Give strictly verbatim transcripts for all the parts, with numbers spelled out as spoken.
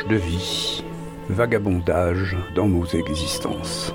tranches de vie, vagabondage dans nos existences.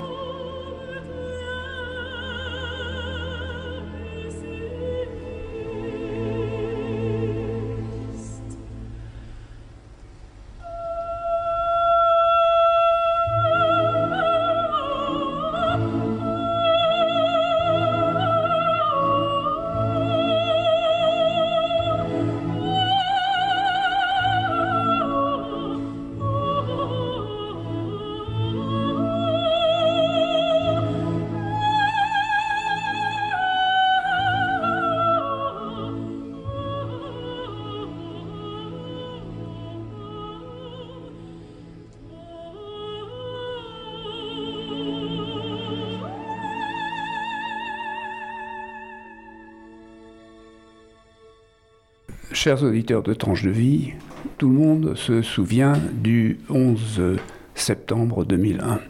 Chers auditeurs de Tranches de vie, tout le monde se souvient du onze septembre deux mille un.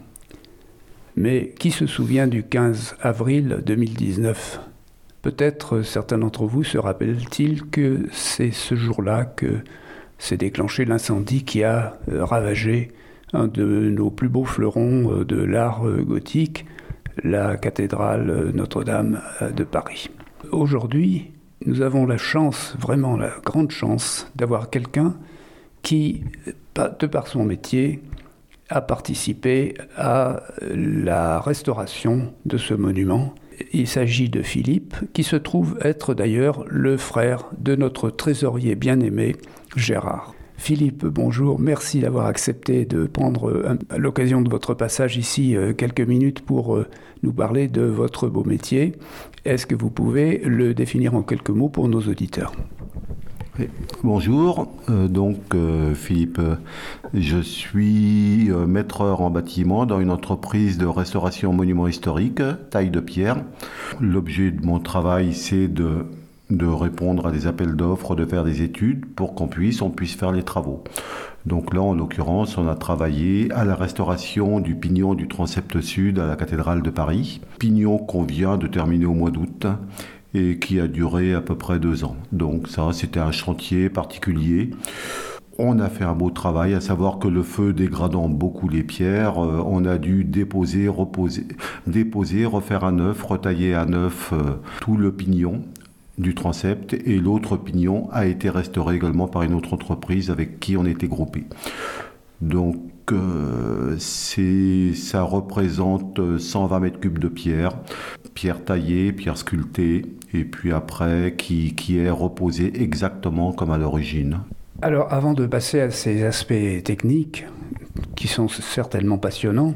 Mais qui se souvient du quinze avril deux mille dix-neuf ? Peut-être certains d'entre vous se rappellent-ils que c'est ce jour-là que s'est déclenché l'incendie qui a ravagé un de nos plus beaux fleurons de l'art gothique, la cathédrale Notre-Dame de Paris. Aujourd'hui, nous avons la chance, vraiment la grande chance, d'avoir quelqu'un qui, de par son métier, a participé à la restauration de ce monument. Il s'agit de Philippe, qui se trouve être d'ailleurs le frère de notre trésorier bien-aimé, Gérard. Philippe, bonjour, merci d'avoir accepté de prendre à l'occasion de votre passage ici quelques minutes pour nous parler de votre beau métier. Est-ce que vous pouvez le définir en quelques mots pour nos auditeurs ? Oui. Bonjour, euh, donc euh, Philippe, je suis euh, maîtreur en bâtiment dans une entreprise de restauration monuments historiques, taille de pierre. L'objet de mon travail, c'est de de répondre à des appels d'offres, de faire des études pour qu'on puisse, on puisse faire les travaux. Donc là, en l'occurrence, on a travaillé à la restauration du pignon du transept sud à la cathédrale de Paris. Pignon qu'on vient de terminer au mois d'août et qui a duré à peu près deux ans. Donc ça, c'était un chantier particulier. On a fait un beau travail, à savoir que le feu dégradant beaucoup les pierres, euh, on a dû déposer, reposer, déposer, refaire à neuf, retailler à neuf euh, tout le pignon du transept, et l'autre pignon a été restauré également par une autre entreprise avec qui on était groupé. Donc euh, c'est, ça représente cent vingt mètres cubes de pierre, pierre taillée, pierre sculptée, et puis après qui, qui est reposée exactement comme à l'origine. Alors avant de passer à ces aspects techniques, qui sont certainement passionnants,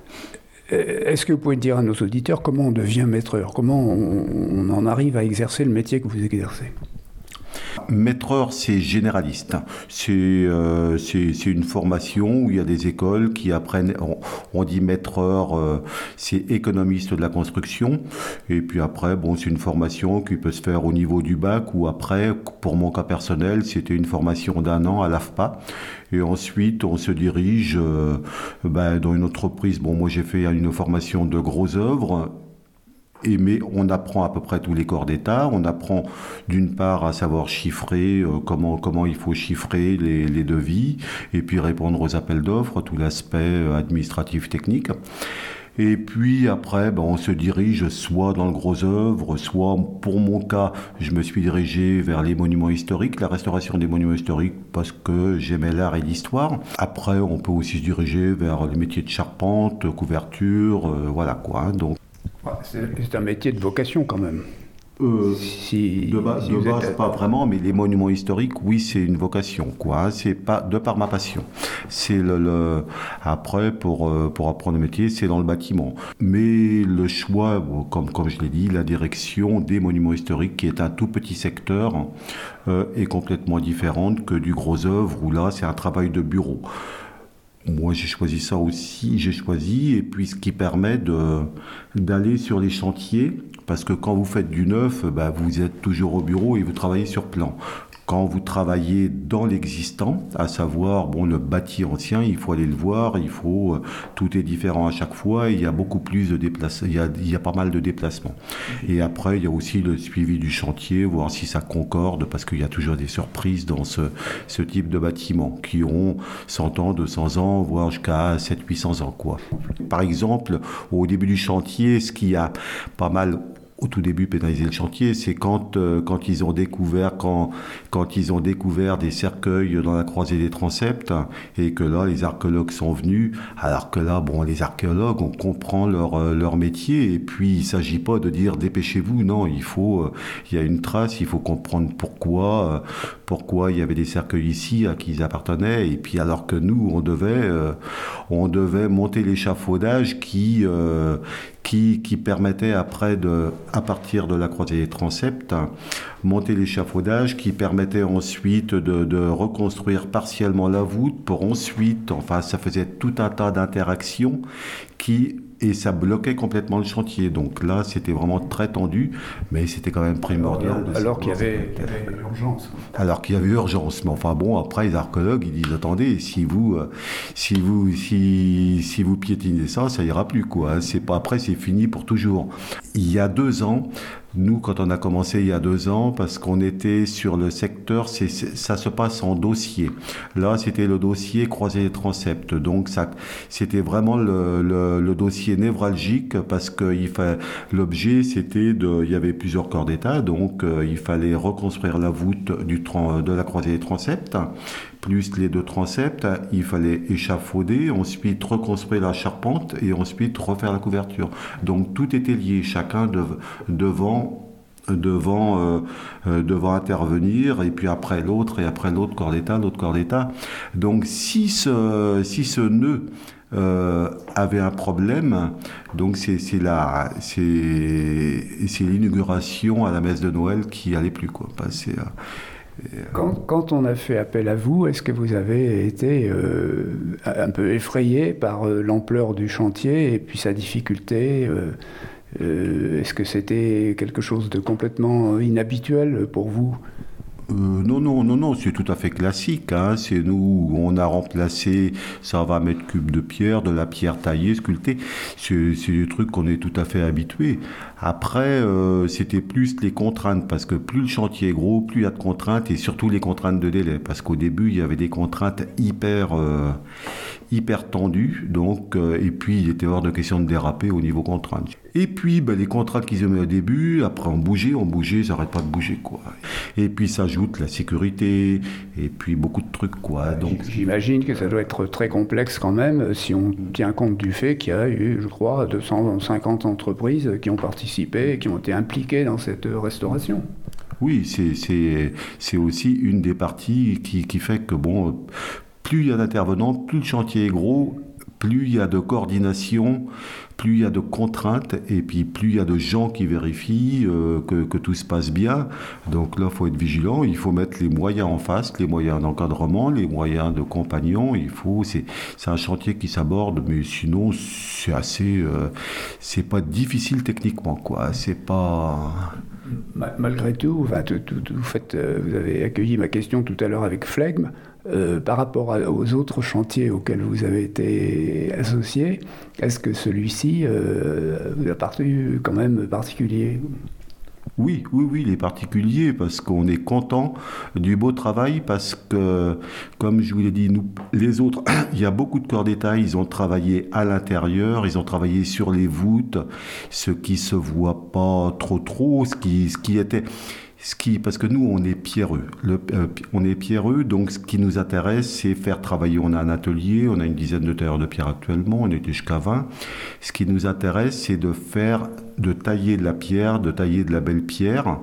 est-ce que vous pouvez dire à nos auditeurs comment on devient maîtreur ? Comment on, on en arrive à exercer le métier que vous exercez ? Maîtreur, c'est généraliste. C'est, euh, c'est, c'est une formation où il y a des écoles qui apprennent, on, on dit maîtreur, euh, c'est économiste de la construction. Et puis après, bon, c'est une formation qui peut se faire au niveau du bac ou après, pour mon cas personnel, c'était une formation d'un an à l'A F P A. Et ensuite, on se dirige euh, ben, dans une entreprise. Bon, moi, j'ai fait une formation de gros œuvres. Et mais on apprend à peu près tous les corps d'État. On apprend d'une part à savoir chiffrer, euh, comment, comment il faut chiffrer les, les devis, et puis répondre aux appels d'offres, tout l'aspect euh, administratif technique. Et puis après, ben, on se dirige soit dans le gros œuvre, soit, pour mon cas, je me suis dirigé vers les monuments historiques, la restauration des monuments historiques, parce que j'aimais l'art et l'histoire. Après, on peut aussi se diriger vers les métiers de charpente, couverture, euh, voilà quoi. Hein, donc, c'est, c'est un métier de vocation quand même. Euh, si, de, ba- si de base, êtes... pas vraiment, mais les monuments historiques, oui, c'est une vocation, quoi. C'est pas de par ma passion. C'est le, le après pour pour apprendre le métier, c'est dans le bâtiment. Mais le choix, bon, comme comme je l'ai dit, la direction des monuments historiques, qui est un tout petit secteur, euh, est complètement différente que du gros œuvre où là, c'est un travail de bureau. Moi, j'ai choisi ça aussi, j'ai choisi, et puis ce qui permet de, d'aller sur les chantiers, parce que quand vous faites du neuf, bah, vous êtes toujours au bureau et vous travaillez sur plan. quand vous travaillez dans l'existant, à savoir bon, le bâti ancien, il faut aller le voir, il faut, euh, tout est différent à chaque fois, il y a beaucoup plus de déplacements, il y a, il y a pas mal de déplacements. Et après, il y a aussi le suivi du chantier, voir si ça concorde, parce qu'il y a toujours des surprises dans ce, ce type de bâtiments qui ont cent ans, deux cents ans, voire jusqu'à sept cents, huit cents ans, quoi. Par exemple, au début du chantier, ce qui a pas mal au tout début pénalisé le chantier, c'est quand, euh, quand ils ont découvert quand, quand ils ont découvert des cercueils dans la croisée des transepts, et que là les archéologues sont venus, alors que là bon les archéologues on comprend leur, euh, leur métier, et puis il s'agit pas de dire dépêchez-vous, non, il faut euh, il y a une trace, il faut comprendre pourquoi euh, pourquoi il y avait des cercueils ici à qui ils appartenaient, et puis alors que nous on devait euh, on devait monter l'échafaudage qui euh, Qui, qui permettait après, de, à partir de la croisée des transepts, monter l'échafaudage, qui permettait ensuite de, de reconstruire partiellement la voûte pour ensuite, enfin ça faisait tout un tas d'interactions qui... Et ça bloquait complètement le chantier. Donc là, c'était vraiment très tendu, mais c'était quand même primordial. Alors, alors qu'il y avait, qu'il y avait urgence. Alors qu'il y avait urgence. Mais enfin bon, après, les archéologues, ils disent, attendez, si vous, euh, si vous, si, si vous piétinez ça, ça ira plus, quoi. C'est pas, après, c'est fini pour toujours. Il y a deux ans, nous, quand on a commencé il y a deux ans, parce qu'on était sur le secteur, c'est, c'est, ça se passe en dossier. Là, c'était le dossier croisé des transepts. Donc, ça, c'était vraiment le, le, le dossier névralgique, parce que il fa... l'objet, c'était de, il y avait plusieurs corps d'état, donc euh, il fallait reconstruire la voûte du tran... de la croisée des transepts, plus les deux transepts, il fallait échafauder, ensuite reconstruire la charpente et ensuite refaire la couverture. Donc tout était lié, chacun de... devant devant euh, euh, devant intervenir, et puis après l'autre, et après l'autre corps d'état, l'autre corps d'état. Donc si ce, si ce nœud Euh, avait un problème, donc c'est, c'est, la, c'est, c'est l'inauguration à la messe de Noël qui allait plus, quoi. C'est, euh, quand, quand on a fait appel à vous, est-ce que vous avez été euh, un peu effrayé par euh, l'ampleur du chantier et puis sa difficulté euh, euh, est-ce que c'était quelque chose de complètement inhabituel pour vous ? Euh, non, non, non, non, c'est tout à fait classique. Hein. C'est nous, on a remplacé cent vingt mètres cubes de pierre, de la pierre taillée, sculptée. C'est, c'est des trucs qu'on est tout à fait habitués. Après, euh, c'était plus les contraintes, parce que plus le chantier est gros, plus il y a de contraintes, et surtout les contraintes de délai. Parce qu'au début, il y avait des contraintes hyper, euh, hyper tendues, donc, euh, et puis il était hors de question de déraper au niveau contraintes. Et puis, ben, les contraintes qu'ils ont mis au début, après on bougeait, on bougeait, ça n'arrête pas de bouger, quoi. Et puis s'ajoute la sécurité, et puis beaucoup de trucs, quoi. Donc, j'imagine que ça doit être très complexe quand même, si on tient compte du fait qu'il y a eu, je crois, deux cent cinquante entreprises qui ont participé et qui ont été impliquées dans cette restauration. Oui, c'est, c'est, c'est aussi une des parties qui, qui fait que, bon, plus il y a d'intervenants, plus le chantier est gros, plus il y a de coordination, plus il y a de contraintes, et puis plus il y a de gens qui vérifient euh, que, que tout se passe bien. Donc là, il faut être vigilant, il faut mettre les moyens en face, les moyens d'encadrement, les moyens de compagnons. Il faut, c'est, c'est un chantier qui s'aborde, mais sinon, c'est assez... Euh, c'est pas difficile techniquement, quoi. C'est pas... Malgré tout, enfin, tout, tout, tout, vous, faites, vous avez accueilli ma question tout à l'heure avec flegme. Euh, par rapport à, aux autres chantiers auxquels vous avez été associé, est-ce que celui-ci euh, vous a paru quand même particulier ? Oui, oui, oui, les particuliers, parce qu'on est content du beau travail, parce que, comme je vous l'ai dit, nous, les autres, il y a beaucoup de corps d'état, ils ont travaillé à l'intérieur, ils ont travaillé sur les voûtes, ce qui se voit pas trop trop, ce qui, ce qui était... Ce qui, parce que nous, on est pierreux. Le, euh, on est pierreux, donc ce qui nous intéresse, c'est faire travailler. On a un atelier, on a une dizaine de tailleurs de pierre actuellement, on était jusqu'à vingt. Ce qui nous intéresse, c'est de faire, de tailler de la pierre, de tailler de la belle pierre,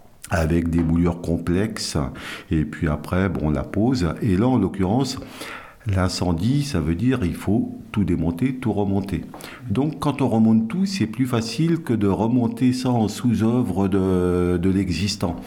avec des moulures complexes, et puis après, bon, on la pose. Et là, en l'occurrence, l'incendie, ça veut dire il faut tout démonter, tout remonter. Donc quand on remonte tout, c'est plus facile que de remonter ça en sous-œuvre de, de l'existant.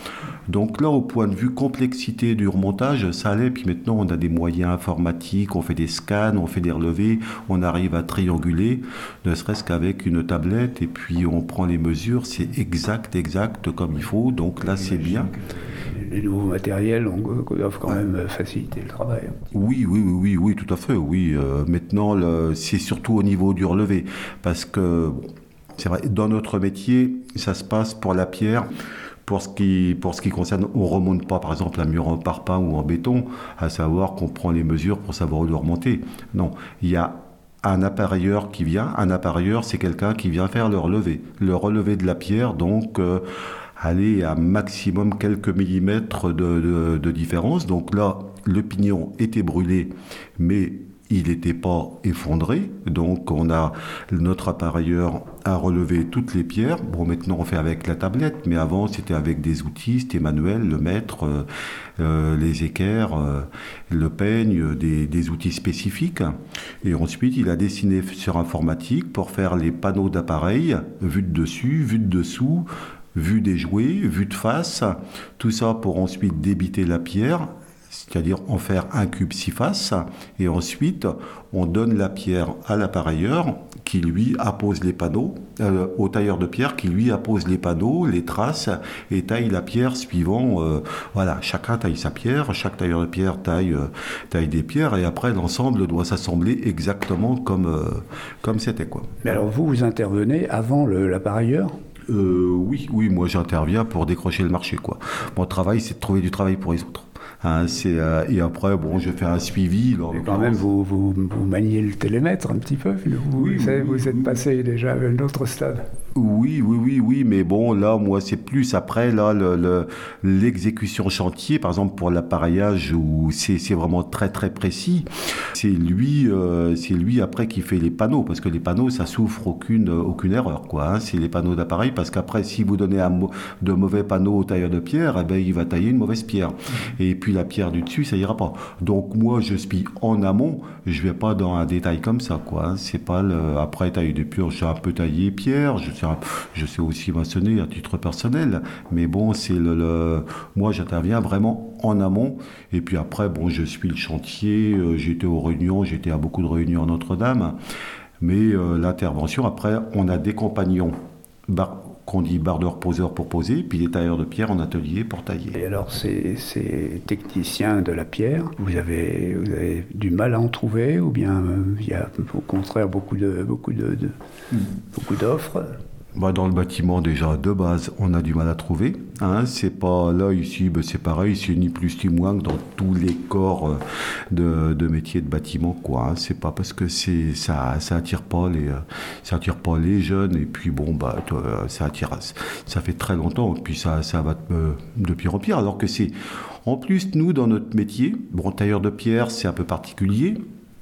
Donc là, au point de vue complexité du remontage, ça allait. Puis maintenant, on a des moyens informatiques, on fait des scans, on fait des relevés, on arrive à trianguler, ne serait-ce qu'avec une tablette, et puis on prend les mesures, c'est exact, exact comme il faut. Donc là, c'est bien. Les nouveaux matériels doivent quand même faciliter le travail. Oui, oui, oui, oui, oui, tout à fait, oui. Euh, maintenant, le, c'est surtout au niveau du relevé, parce que, bon, c'est vrai, dans notre métier, ça se passe pour la pierre. Pour ce, qui, pour ce qui concerne, on ne remonte pas par exemple un mur en parpaing ou en béton, à savoir qu'on prend les mesures pour savoir où le remonter. Non, il y a un appareilleur qui vient. Un appareilleur, c'est quelqu'un qui vient faire le relevé. Le relevé de la pierre, donc, euh, aller à maximum quelques millimètres de, de, de différence. Donc là, le pignon était brûlé, mais il n'était pas effondré, donc on a notre appareilleur à relever toutes les pierres. Bon, maintenant on fait avec la tablette, mais avant c'était avec des outils, c'était manuel, le mètre, euh, euh, les équerres, euh, le peigne, des, des outils spécifiques. Et ensuite il a dessiné sur informatique pour faire les panneaux d'appareil, vue de dessus, vue de dessous, vue des jouets, vue de face, tout ça pour ensuite débiter la pierre, c'est-à-dire en faire un cube six faces, et ensuite on donne la pierre à l'appareilleur qui lui appose les panneaux, euh, au tailleur de pierre qui lui appose les panneaux, les trace et taille la pierre suivant, euh, voilà, chacun taille sa pierre, chaque tailleur de pierre taille, euh, taille des pierres, et après l'ensemble doit s'assembler exactement comme, euh, comme c'était, quoi. Mais alors vous, vous intervenez avant le, l'appareilleur ? euh, Oui, oui, moi j'interviens pour décrocher le marché, quoi. Mon travail, c'est de trouver du travail pour les autres. Hein, c'est, euh, et après, bon, je fais un suivi. Mais quand même, vous, vous, vous maniez le télémètre un petit peu. Vous, oui, vous, savez, oui, vous êtes passé déjà à un autre stade. Oui, oui, oui, oui, mais bon, là, moi, c'est plus après, là, le, le, l'exécution chantier, par exemple, pour l'appareillage, où c'est, c'est vraiment très, très précis. C'est lui, euh, c'est lui, après, qui fait les panneaux, parce que les panneaux, ça souffre aucune, aucune erreur, quoi, hein. C'est les panneaux d'appareil, parce qu'après, si vous donnez un, de mauvais panneaux au tailleur de pierre, eh ben, il va tailler une mauvaise pierre. Et puis, la pierre du dessus, ça ira pas. Donc, moi, je suis en amont, je vais pas dans un détail comme ça, quoi, hein. C'est pas le, après, tailler des pierres, j'ai un peu taillé pierre, je Je sais aussi maçonner à titre personnel, mais bon, c'est le, le... moi j'interviens vraiment en amont, et puis après, bon, je suis le chantier, euh, j'étais aux réunions, j'étais à beaucoup de réunions à Notre-Dame, mais euh, l'intervention, après, on a des compagnons, bar... qu'on dit bardeur poseur pour poser, puis des tailleurs de pierre en atelier pour tailler. Et alors, ces, ces techniciens de la pierre, vous avez, vous avez du mal à en trouver, ou bien euh, il y a au contraire beaucoup, de, beaucoup, de, de, mmh. beaucoup d'offres? Bah, dans le bâtiment, déjà, de base, on a du mal à trouver. Hein, c'est pas là, ici, bah, c'est pareil, c'est ni plus ni moins que dans tous les corps de, de métiers de bâtiment, quoi. Hein, c'est pas parce que c'est, ça, ça attire pas les, ça attire pas les jeunes, et puis bon, bah, ça attire, ça fait très longtemps, et puis ça, ça va de, de pire en pire, alors que c'est, en plus, nous, dans notre métier, bon, tailleur de pierre, c'est un peu particulier.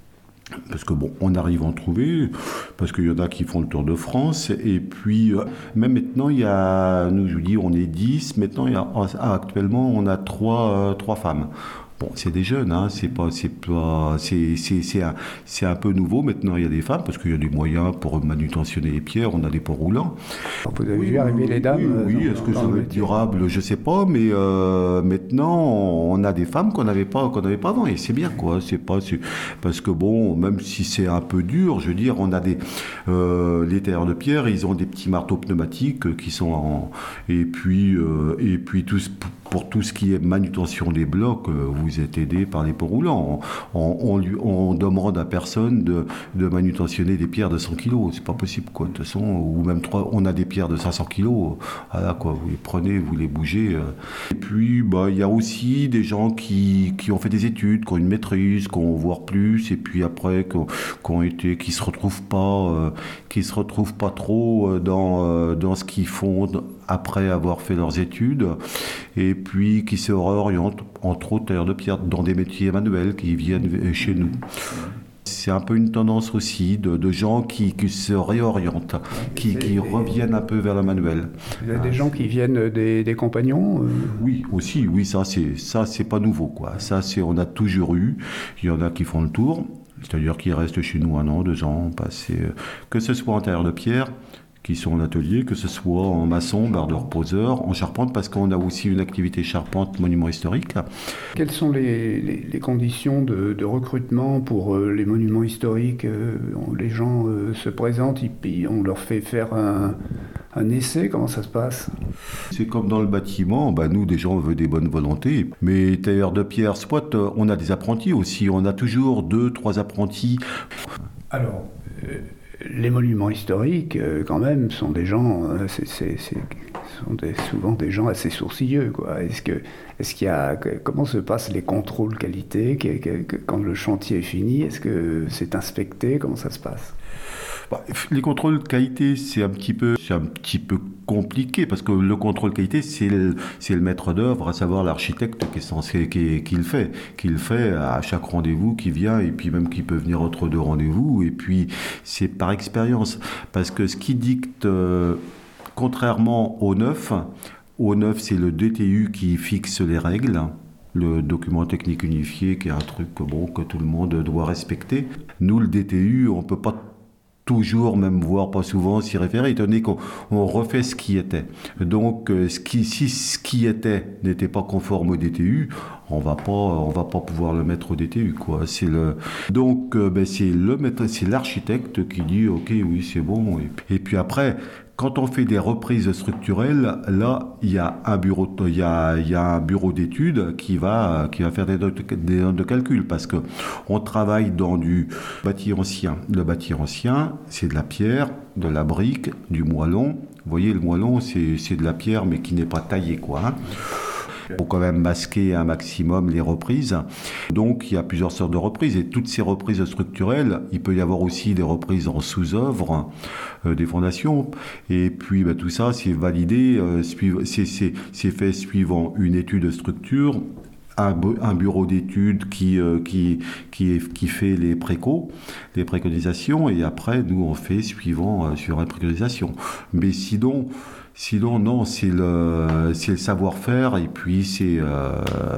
Parce que bon, on arrive à en trouver, parce qu'il y en a qui font le tour de France, et puis euh, même maintenant, il y a, nous je vous dis, on est dix, maintenant, il y a, actuellement, on a trois, euh, trois femmes. Bon, c'est des jeunes, hein, c'est pas, c'est pas, c'est, c'est, c'est, un, c'est un peu nouveau. Maintenant, il y a des femmes, parce qu'il y a des moyens pour manutentionner les pierres, on a des ponts roulants. Vous avez vu arriver les dames? Oui, oui. Dans, est-ce que ça va être durable? Je sais pas, mais euh, maintenant, on a des femmes qu'on n'avait pas, qu'on n'avait pas avant, et c'est bien, quoi. C'est pas, c'est, parce que bon, même si c'est un peu dur, je veux dire, on a des, euh, les tailleurs de pierre, ils ont des petits marteaux pneumatiques qui sont en, et puis, euh, et puis tous, pour tout ce qui est manutention des blocs, vous êtes aidé par les ponts roulants. On, on, on, on demande à personne de, de manutentionner des pierres de cent kilos. C'est pas possible, quoi. De toute façon, ou même trois, on a des pierres de cinq cents kilos. Voilà, quoi. Vous les prenez, vous les bougez. Et puis, bah, il y a aussi des gens qui, qui ont fait des études, qui ont une maîtrise, qui ont voire plus, et puis après, qui ont, qui ont été, qui se retrouvent pas, euh, qui se retrouvent pas trop dans, euh, dans ce qu'ils font après avoir fait leurs études, et puis qui se réorientent, entre autres tailleurs de pierre, dans des métiers manuels qui viennent chez nous. C'est un peu une tendance aussi de, de gens qui, qui se réorientent, qui, qui reviennent un peu vers le manuel. Il y a des gens qui viennent des, des compagnons euh... Oui, aussi, oui, ça c'est, ça c'est pas nouveau, quoi. Ça c'est, on a toujours eu, il y en a qui font le tour, c'est-à-dire qu'ils restent chez nous un an, deux ans, passé, que ce soit en tailleur de pierre, qui sont en atelier, que ce soit en maçon, barre de reposeur, en charpente, parce qu'on a aussi une activité charpente monument historique. Quelles sont les, les, les conditions de, de recrutement pour euh, les monuments historiques euh, Les gens euh, se présentent, et puis on leur fait faire un, un essai, comment ça se passe? C'est comme dans le bâtiment, bah nous déjà on veut des bonnes volontés, mais tailleur de pierre, soit on a des apprentis aussi, on a toujours deux, trois apprentis. Alors, euh, les monuments historiques, euh, quand même, sont des gens, euh, c'est, c'est, c'est, sont des, souvent des gens assez sourcilleux, quoi. Est-ce que, est-ce qu'il y a, comment se passent les contrôles qualité que, que, que, quand le chantier est fini? Est-ce que c'est inspecté? Comment ça se passe? Bah, les contrôles qualité, c'est un petit peu, c'est un petit peu compliqué parce que le contrôle qualité, c'est le, c'est le maître d'œuvre, à savoir l'architecte qui est censé, qui, qui le fait, qui le fait à chaque rendez-vous qui vient et puis même qui peut venir entre deux rendez-vous et puis c'est par expérience parce que ce qui dicte, euh, contrairement au neuf, au neuf c'est le D T U qui fixe les règles. Le document technique unifié qui est un truc bon, que tout le monde doit respecter. Nous, le D T U, on ne peut pas toujours, même voire pas souvent, s'y référer, étant donné qu'on on refait ce qui était. Donc, ce qui, si ce qui était n'était pas conforme au D T U, on va pas, on va pas pouvoir le mettre au D T U, quoi. C'est le, donc, ben, c'est le maître, c'est l'architecte qui dit, ok, oui, c'est bon. Et puis, et puis après, quand on fait des reprises structurelles, là, il y a un bureau, il y a, il y a un bureau d'études qui va, qui va faire des notes, des notes de calcul parce que on travaille dans du bâti ancien. Le bâti ancien, c'est de la pierre, de la brique, du moellon. Vous voyez, le moellon, c'est, c'est de la pierre, mais qui n'est pas taillée, quoi. Hein. Il faut quand même masquer un maximum les reprises. Donc, il y a plusieurs sortes de reprises. Et toutes ces reprises structurelles, il peut y avoir aussi des reprises en sous-œuvre, euh, des fondations. Et puis, bah, tout ça, c'est validé, euh, suiv- c'est, c'est, c'est fait suivant une étude de structure, un, un bureau d'études qui, euh, qui, qui, est, qui fait les précaux, les préconisations. Et après, nous, on fait suivant euh, sur les préconisations. Mais sinon... Sinon, non, c'est le, c'est le savoir-faire et puis c'est, euh,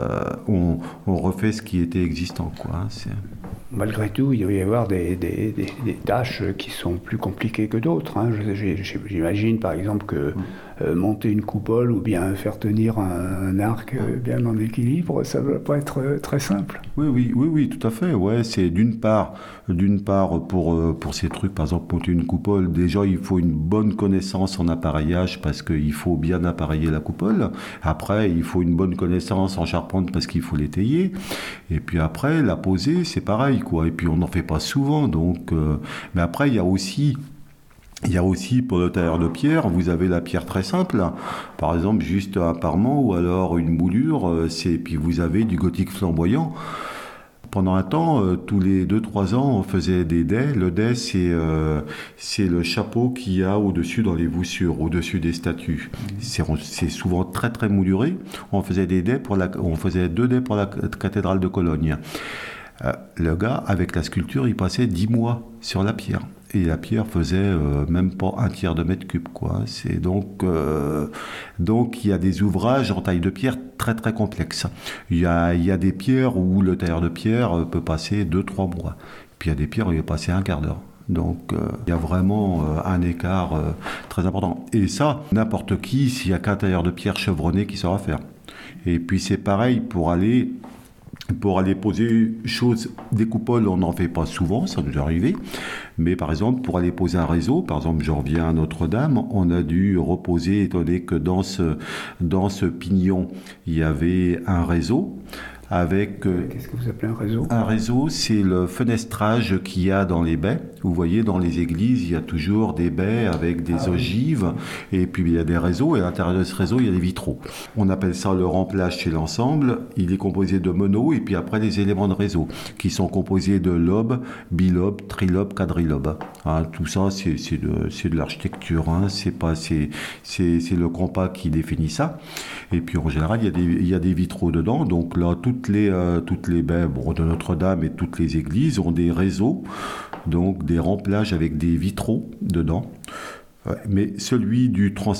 on, on refait ce qui était existant, quoi. C'est... Malgré tout, il doit y avoir des, des, des, des tâches qui sont plus compliquées que d'autres. Hein. J'imagine, par exemple, que euh, monter une coupole ou bien faire tenir un, un arc euh, bien en équilibre, ça ne va pas être euh, très simple. Oui, oui, oui, oui, tout à fait. Ouais, c'est d'une part, d'une part pour, euh, pour ces trucs, par exemple, monter une coupole, déjà, il faut une bonne connaissance en appareillage parce qu'il faut bien appareiller la coupole. Après, il faut une bonne connaissance en charpente parce qu'il faut l'étayer. Et puis après, la poser, c'est pareil, quoi. Et puis, on n'en fait pas souvent. Donc, euh... mais après, il y a aussi... Il y a aussi, pour le tailleur de pierre, vous avez la pierre très simple, par exemple juste un parement ou alors une moulure, c'est, puis vous avez du gothique flamboyant. Pendant un temps, euh, tous les deux trois ans, on faisait des dais. Le dais, c'est, euh, c'est le chapeau qu'il y a au-dessus dans les voussures, au-dessus des statues. C'est, c'est souvent très très mouluré. On faisait des dais pour la, on faisait deux dais pour la cathédrale de Cologne. Euh, le gars, avec la sculpture, il passait dix mois sur la pierre. Et la pierre faisait euh, même pas un tiers de mètre cube, quoi. C'est donc, euh, donc il y a des ouvrages en taille de pierre très très complexes. Il y a, il y a des pierres où le tailleur de pierre peut passer deux trois mois. Puis il y a des pierres où il va passer un quart d'heure. Donc euh, il y a vraiment euh, un écart euh, très important. Et ça, n'importe qui, s'il n'y a qu'un tailleur de pierre chevronné qui saura faire. Et puis c'est pareil pour aller... Pour aller poser choses, des coupoles, on n'en fait pas souvent, ça nous est arrivé. Mais par exemple, pour aller poser un réseau, par exemple, je reviens à Notre-Dame, on a dû reposer, étant donné que dans ce, dans ce pignon, il y avait un réseau. Avec, euh, Qu'est-ce que vous appelez un réseau ? Un réseau, c'est le fenestrage qu'il y a dans les baies. Vous voyez, dans les églises, il y a toujours des baies avec des ah, ogives, oui. Et puis il y a des réseaux, et à l'intérieur de ce réseau, il y a des vitraux. On appelle ça le remplage chez l'ensemble. Il est composé de meneaux, et puis après, les éléments de réseau, qui sont composés de lobes, bilobes, trilobes, quadrilobes. Hein, tout ça, c'est, c'est, de, c'est de l'architecture. Hein, c'est, pas, c'est, c'est, c'est le compas qui définit ça. Et puis en général, il y a des, il y a des vitraux dedans, donc là, tout Toutes les, euh, toutes les baies bon, de Notre-Dame et toutes les églises ont des réseaux, donc des remplages avec des vitraux dedans. Ouais, mais celui du transept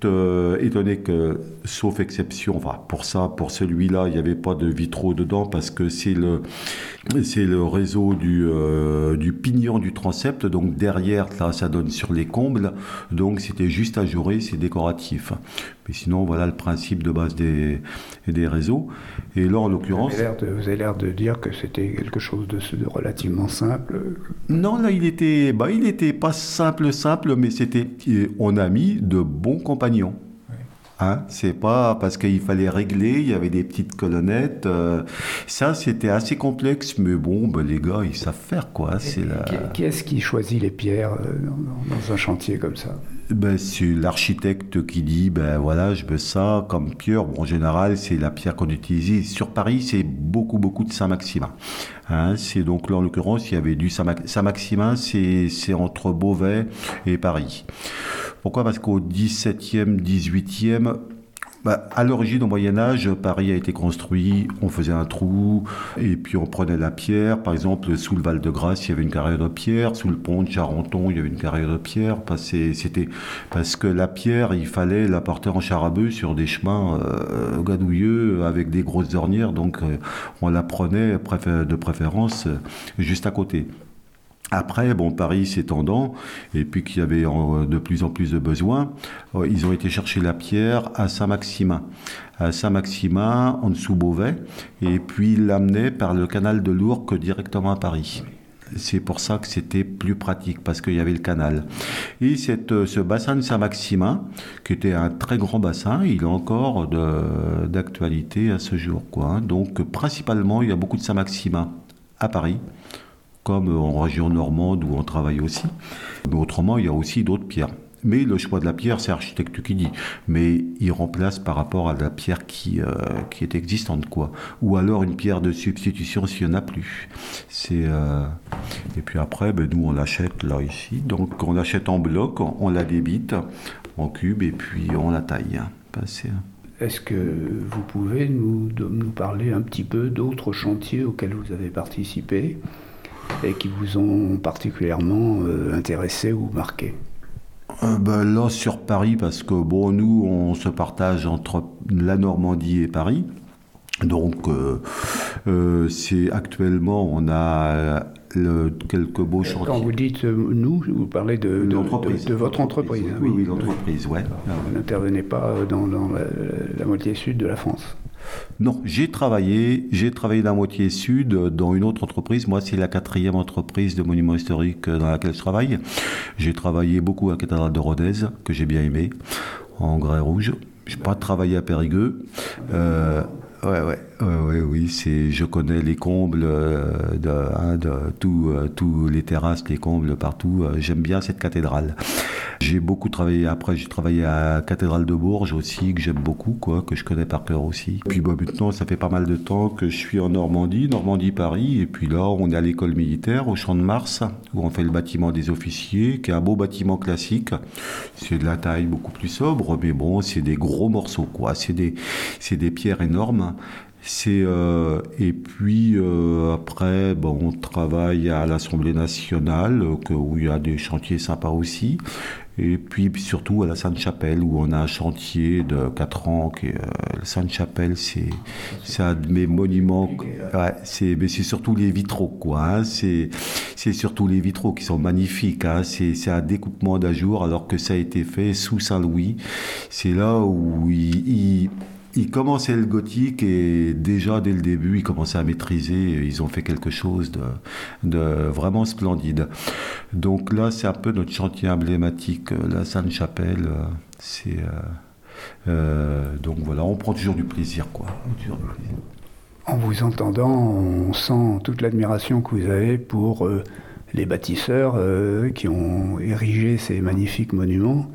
juste euh, étonné que, sauf exception, enfin pour ça, pour celui-là, il n'y avait pas de vitraux dedans parce que c'est le, c'est le réseau du, euh, du pignon du transept, donc derrière, là, ça donne sur les combles, donc c'était juste ajouré, c'est décoratif. Mais sinon, voilà le principe de base des, des réseaux. Et là, en l'occurrence... Vous avez l'air de, vous avez l'air de dire que c'était quelque chose de, de relativement simple. Non, là, il était, bah, il était pas simple, simple, mais c'était... On a mis de bons compagnons. Hein, c'est pas parce qu'il fallait régler, il y avait des petites colonnettes. Euh, ça, c'était assez complexe, mais bon, ben, les gars, ils savent faire, quoi. C'est la... Qui est-ce qui choisit les pierres dans, dans un chantier comme ça? Ben, c'est l'architecte qui dit, ben voilà, je veux ça comme pierre. Bon, en général, c'est la pierre qu'on utilise. Sur Paris, c'est beaucoup, beaucoup de Saint-Maximin. Hein, c'est donc là, en l'occurrence, il y avait du Saint-Maximin, c'est, c'est entre Beauvais et Paris. Pourquoi ? Parce qu'au dix-septième, dix-huitième, bah, à l'origine, au Moyen-Âge, Paris a été construit, on faisait un trou, et puis on prenait la pierre. Par exemple, sous le Val-de-Grâce, il y avait une carrière de pierre. Sous le pont de Charenton, il y avait une carrière de pierre. C'était parce que la pierre, il fallait la porter en char à bœuf sur des chemins euh, gadouilleux, avec des grosses ornières. Donc, euh, on la prenait de préférence juste à côté. Après, bon, Paris s'étendant, et puis qu'il y avait de plus en plus de besoins, ils ont été chercher la pierre à Saint-Maximin. À Saint-Maximin, en dessous Beauvais, et puis ils l'amenaient par le canal de l'Ourcq directement à Paris. C'est pour ça que c'était plus pratique, parce qu'il y avait le canal. Et cette, ce bassin de Saint-Maximin, qui était un très grand bassin, il est encore de, d'actualité à ce jour, quoi. Donc, principalement, il y a beaucoup de Saint-Maximin à Paris, comme en région normande où on travaille aussi. Mais autrement, il y a aussi d'autres pierres. Mais le choix de la pierre, c'est l'architecte qui dit. Mais il remplace par rapport à la pierre qui, euh, qui est existante, quoi. Ou alors une pierre de substitution s'il n'y en a plus. C'est, euh... Et puis après, ben, nous, on l'achète là, ici. Donc, on l'achète en bloc, on la débite en cube et puis on la taille. Passer. Est-ce que vous pouvez nous, nous parler un petit peu d'autres chantiers auxquels vous avez participé et qui vous ont particulièrement euh, intéressé ou marqué? euh, ben Là, sur Paris, parce que bon, nous, on se partage entre la Normandie et Paris. Donc, euh, euh, c'est actuellement, on a le, quelques beaux chantiers. Quand vous dites euh, nous, vous parlez de, de, de, de votre entreprise. Oui, oui, oui, l'entreprise, ouais. Vous n'intervenez pas dans, dans la, la moitié sud de la France. Non, j'ai travaillé, j'ai travaillé dans la moitié sud dans une autre entreprise. Moi, c'est la quatrième entreprise de monuments historiques dans laquelle je travaille. J'ai travaillé beaucoup à la cathédrale de Rodez, que j'ai bien aimé, en grès rouge. Je n'ai pas travaillé à Périgueux. Euh, Ouais, ouais, ouais, ouais, oui, c'est, je connais les combles, euh, de, hein, de tous euh, tous les terrasses, les combles partout. Euh, j'aime bien cette cathédrale. J'ai beaucoup travaillé, après j'ai travaillé à la cathédrale de Bourges aussi, que j'aime beaucoup, quoi, que je connais par cœur aussi. Puis bah, maintenant, ça fait pas mal de temps que je suis en Normandie, Normandie-Paris, et puis là, on est à l'école militaire, au Champ de Mars, où on fait le bâtiment des officiers, qui est un beau bâtiment classique. C'est de la taille beaucoup plus sobre, mais bon, c'est des gros morceaux, quoi. C'est des, c'est des pierres énormes. C'est, euh, et puis euh, après, bon, on travaille à l'Assemblée nationale, que, où il y a des chantiers sympas aussi. Et puis surtout à la Sainte-Chapelle, où on a un chantier de quatre ans. Qui est, euh, la Sainte-Chapelle, c'est, c'est un de mes monuments. Ouais, c'est, mais c'est surtout les vitraux, quoi. Hein, c'est, c'est surtout les vitraux qui sont magnifiques. Hein, c'est, c'est un découpement d'ajour, alors que ça a été fait sous Saint-Louis. C'est là où il... il Ils commençaient le gothique et déjà dès le début, ils commençaient à maîtriser. Ils ont fait quelque chose de, de vraiment splendide. Donc là, c'est un peu notre chantier emblématique, la Sainte-Chapelle. C'est, euh, euh, donc voilà, on prend toujours du plaisir, quoi. Toujours du plaisir. En vous entendant, on sent toute l'admiration que vous avez pour euh, les bâtisseurs euh, qui ont érigé ces magnifiques monuments.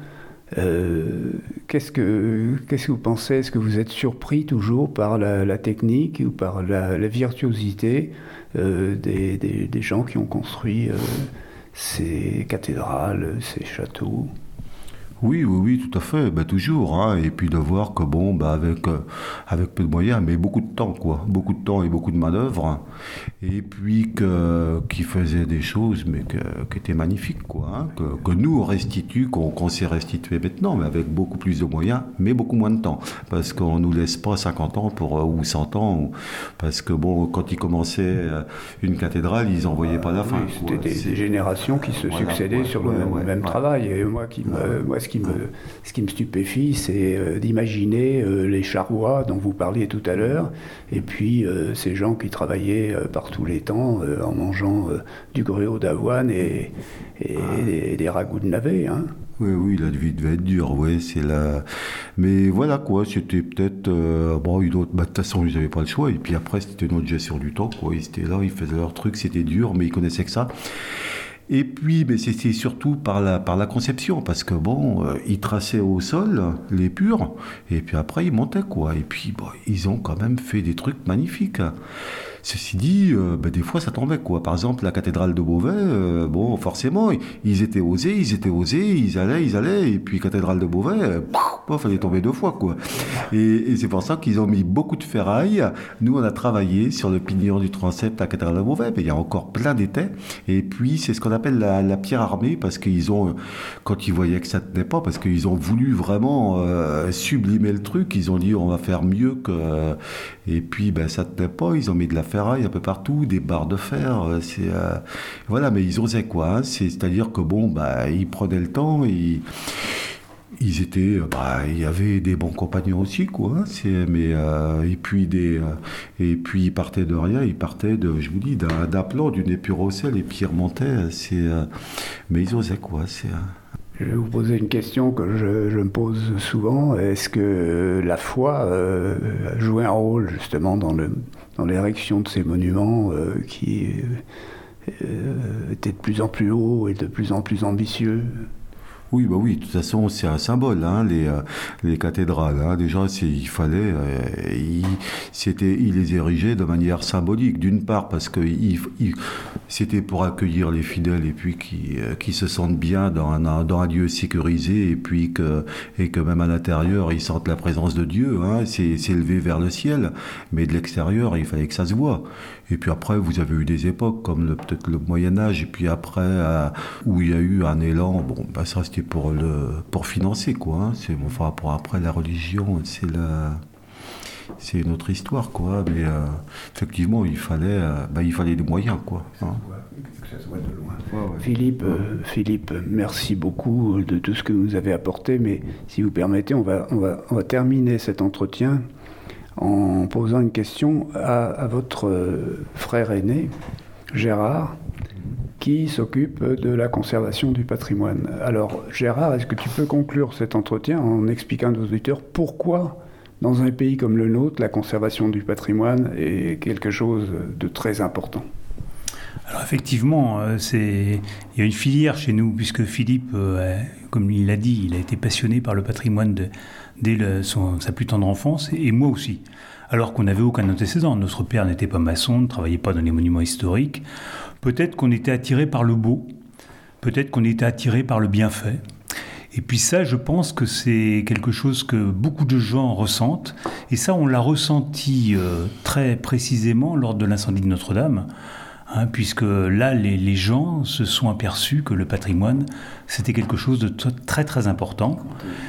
Euh, qu'est-ce que, qu'est-ce que vous pensez? Est-ce que vous êtes surpris toujours par la, la technique ou par la, la virtuosité euh, des, des, des gens qui ont construit euh, ces cathédrales, ces châteaux? Oui, oui, oui, tout à fait, bah, toujours, hein. Et puis de voir que bon, bah, avec, euh, avec peu de moyens, mais beaucoup de temps, quoi, beaucoup de temps et beaucoup de manœuvres, hein. Et puis que, qui faisait des choses, mais que, qui étaient magnifiques, quoi, hein, que, que nous on restitue, qu'on qu'on sait restituer maintenant, mais avec beaucoup plus de moyens, mais beaucoup moins de temps, parce qu'on nous laisse pas cinquante ans pour, ou cent ans, ou- parce que bon, quand ils commençaient euh, une cathédrale, ils en voyaient pas la fin. Oui, c'était quoi. des, C'est- des générations qui se Voilà, succédaient ouais, sur le ouais, même, ouais, même ouais. travail. Et moi, qui me, moi ce, qui me, ce qui me stupéfie, c'est euh, d'imaginer euh, les charrois dont vous parliez tout à l'heure, et puis euh, ces gens qui travaillaient euh, par tous les temps euh, en mangeant euh, du gruau d'avoine et, et, et des ragoûts de navet. Hein. Oui, oui, la vie devait être dure, ouais, c'est la... Mais voilà, quoi, c'était peut-être... euh, bon, une autre... Bah, de toute façon, ils n'avaient pas le choix, et puis après, c'était une autre gestion du temps, quoi, ils étaient là, ils faisaient leur truc, c'était dur, mais ils connaissaient que ça. Et puis, ben, c'était surtout par la, par la conception, parce que bon, euh, ils traçaient au sol les purs, et puis après, ils montaient, quoi. Et puis, bon, ils ont quand même fait des trucs magnifiques. Ceci dit, euh, ben, des fois, ça tombait, quoi. Par exemple, la cathédrale de Beauvais, euh, bon, forcément, ils, ils étaient osés, ils étaient osés, ils allaient, ils allaient, et puis cathédrale de Beauvais, euh, il fallait tomber deux fois, quoi. Et, et c'est pour ça qu'ils ont mis beaucoup de ferraille. Nous, on a travaillé sur le pignon du transept à la cathédrale de Beauvais, mais il y a encore plein d'étais. Et puis, c'est ce qu'on appelle la, la pierre armée, parce qu'ils ont, quand ils voyaient que ça tenait pas, parce qu'ils ont voulu vraiment euh, sublimer le truc, ils ont dit on va faire mieux que. Euh, et puis, ben, ça tenait pas, ils ont mis de la ferraille un peu partout, des barres de fer, euh, c'est. Euh, voilà, mais ils osaient quoi, hein, c'est, c'est-à-dire que bon, bah, ils prenaient le temps, ils. Ils étaient, bah, il y avait des bons compagnons aussi, quoi. Hein, c'est, mais euh, et puis des, euh, et puis ils partaient de rien, ils partaient de, je vous dis, d'un, d'un plan, d'une épure au sel, et puis ils remontaient. C'est, euh, mais ils osaient quoi. C'est. Euh... Je vais vous poser une question que je, je me pose souvent. Est-ce que la foi euh, a joué un rôle justement dans, le, dans l'érection de ces monuments euh, qui euh, étaient de plus en plus hauts et de plus en plus ambitieux? Oui, bah oui, de toute façon, c'est un symbole, hein, les, euh, les cathédrales. Hein. Déjà, c'est, il fallait, euh, il, c'était, il les érigeait de manière symbolique, d'une part, parce que il, il, c'était pour accueillir les fidèles et puis qui, euh, qui se sentent bien dans un, dans un lieu sécurisé et puis que, et que même à l'intérieur, ils sentent la présence de Dieu. Hein, c'est, c'est élevé vers le ciel, mais de l'extérieur, il fallait que ça se voie. Et puis après, vous avez eu des époques comme le, peut-être le Moyen-Âge, et puis après, euh, où il y a eu un élan, bon, bah ça c'était pour, le, pour financer, quoi. Hein. C'est, enfin, pour après, la religion, c'est, la, c'est une autre histoire, quoi. Mais euh, effectivement, il fallait, euh, bah, il fallait des moyens, quoi. Hein. Que ça soit de loin. Ouais, ouais. Philippe, euh, Philippe, merci beaucoup de tout ce que vous nous avez apporté, mais si vous permettez, on va, on va, on va terminer cet entretien en posant une question à, à votre euh, frère aîné, Gérard, qui s'occupe de la conservation du patrimoine. Alors, Gérard, est-ce que tu peux conclure cet entretien en expliquant à nos auditeurs pourquoi, dans un pays comme le nôtre, la conservation du patrimoine est quelque chose de très important? Alors effectivement, c'est... il y a une filière chez nous, puisque Philippe, euh, comme il l'a dit, il a été passionné par le patrimoine de, dès le, son, sa plus tendre enfance, et moi aussi. Alors qu'on n'avait aucun antécédent. Notre père n'était pas maçon, ne travaillait pas dans les monuments historiques. Peut-être qu'on était attiré par le beau, peut-être qu'on était attiré par le bienfait. Et puis ça, je pense que c'est quelque chose que beaucoup de gens ressentent. Et ça, on l'a ressenti euh, très précisément lors de l'incendie de Notre-Dame. Hein, puisque là, les, les gens se sont aperçus que le patrimoine, c'était quelque chose de t- très très important.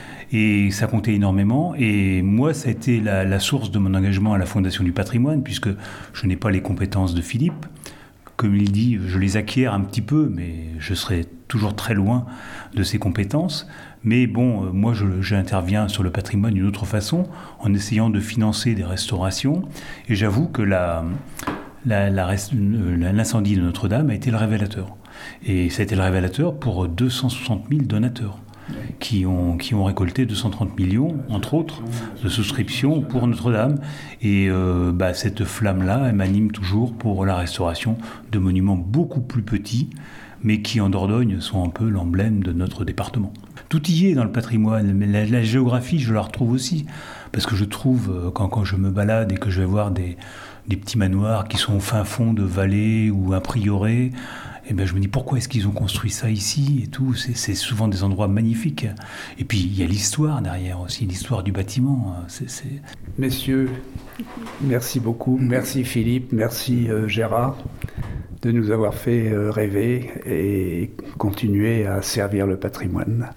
Et ça comptait énormément. Et moi, ça a été la, la source de mon engagement à la Fondation du patrimoine, puisque je n'ai pas les compétences de Philippe. Comme il dit, je les acquiers un petit peu, mais je serai toujours très loin de ses compétences. Mais bon, moi, je, j'interviens sur le patrimoine d'une autre façon, en essayant de financer des restaurations. Et j'avoue que la... La, la, la, l'incendie de Notre-Dame a été le révélateur. Et ça a été le révélateur pour deux cent soixante mille donateurs qui ont, qui ont récolté deux cent trente millions, entre autres, de souscriptions pour Notre-Dame. Et euh, bah, cette flamme-là, elle m'anime toujours pour la restauration de monuments beaucoup plus petits, mais qui en Dordogne sont un peu l'emblème de notre département. Tout y est dans le patrimoine, mais la, la géographie, je la retrouve aussi. Parce que je trouve, quand, quand je me balade et que je vais voir des... des petits manoirs qui sont au fin fond de vallées ou un prieuré, Et ben je me dis pourquoi est-ce qu'ils ont construit ça ici et tout. C'est, c'est souvent des endroits magnifiques. Et puis il y a l'histoire derrière aussi, l'histoire du bâtiment. C'est, c'est... Messieurs, merci beaucoup. Merci Philippe, merci euh, Gérard de nous avoir fait euh, rêver et continuer à servir le patrimoine.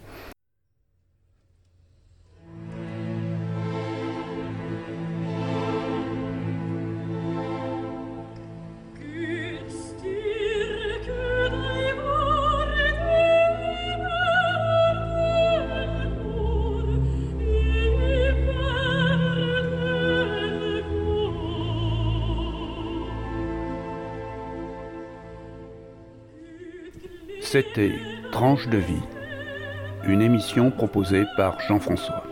C'était Tranche de vie, une émission proposée par Jean-François.